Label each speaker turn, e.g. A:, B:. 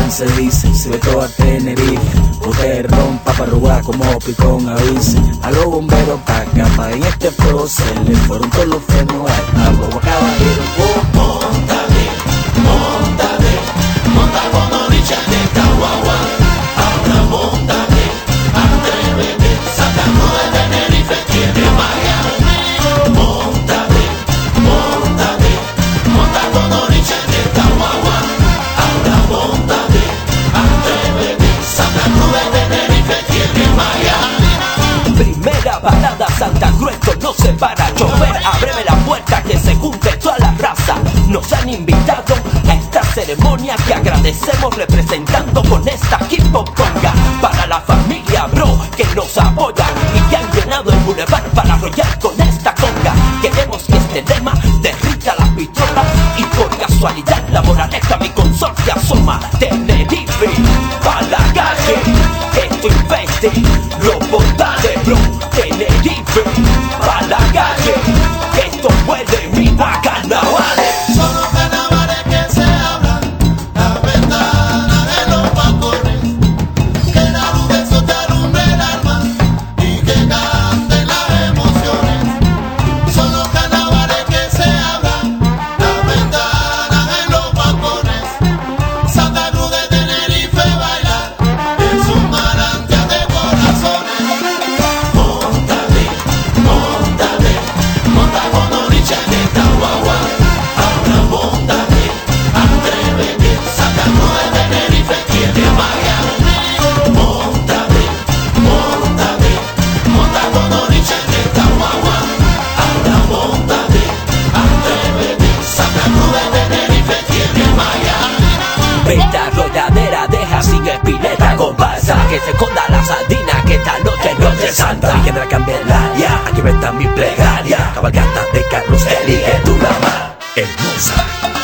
A: bien se dice, se ve todo a Tenerife. Usted rompa para robar como picón avise. A los bomberos pa' acá, pa' en este fuego se le fueron todos los frenos a huevo caballero.
B: Móntate, móntate, monta con Richard de esta guagua. Ahora móntate, atrévete, Santa Cruz de Tenerife tiene magia. Móntate, móntate, monta con Richard de esta guagua. Ahora móntate, atrévete, Santa Cruz de Tenerife tiene magia.
C: Primera parada Santa Cruz, esto no se para. Chofer, ábreme la puerta que se junte toda la raza. Nos han invitado a esta ceremonia que agradecemos representando con esta hip hop conga. Para la familia bro que nos apoya y que han llenado el boulevard para arrollar con esta conga. Queremos que este tema derrita las pistolas y por casualidad la moraleja mi consorcia asoma. Tenerife, pa' la calle, esto investe los portales bro. Tenerife, pa' la calle, esto huele mi carnavales.
B: Son los carnavales que se hablan, la ventana de los balcones, que la luz del sol te alumbre el alma y que canten las emociones. Son los carnavales que se hablan, la ventana de los balcones. Santa Cruz de Tenerife baila, es un manantial de corazones. Móntate, móntate, monta con Richard de esta guagua. Ahora móntate, atrévete, Santa Cruz de Tenerife tiene magia. Móntate, móntate, monta con Richard de esta guagua. Ahora móntate, atrévete, Santa Cruz de Tenerife tiene magia.
C: Esta arrolladera deja sin espineta comparsa. Que se esconda la sardina que esta noche no es de santa.
D: Virgen de la Candelaria, aquí está mi plegaria. Cabalgata de carros, elige tu rama hermosa.